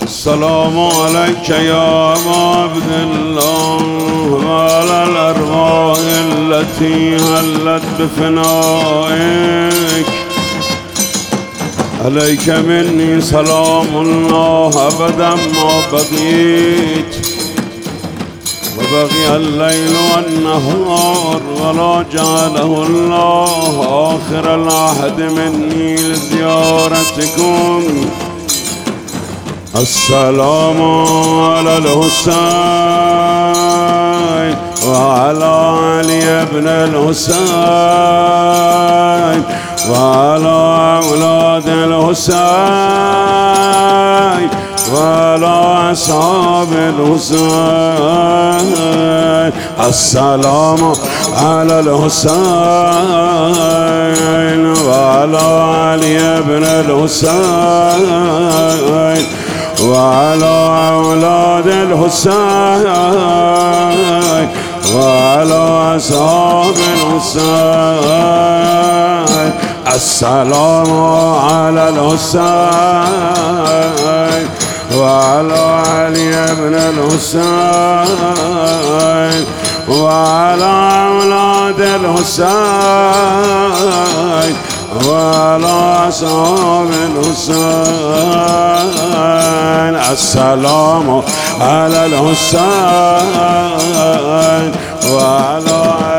السلام عليك يا أبا عبد الله وعلى الأرواح التي هلت بفنائك. عليك مني سلام الله أبدا ما بقيت، وبقي الليل والنهار، ولا جعله الله آخر العهد مني لزيارتكم. السلام على الحسين وعلى علي بن الحسين وعلى أولاد الحسين وعلى أصحاب الحسين. السلام على الحسين وعلى علي بن الحسين وعلى أولاد الحسين وعلى أصحاب الحسين. السلام على الحسين وعلى علي بن الحسين وعلى أولاد الحسين وعلى أصحاب الحسين. السلام على الحسين وعلى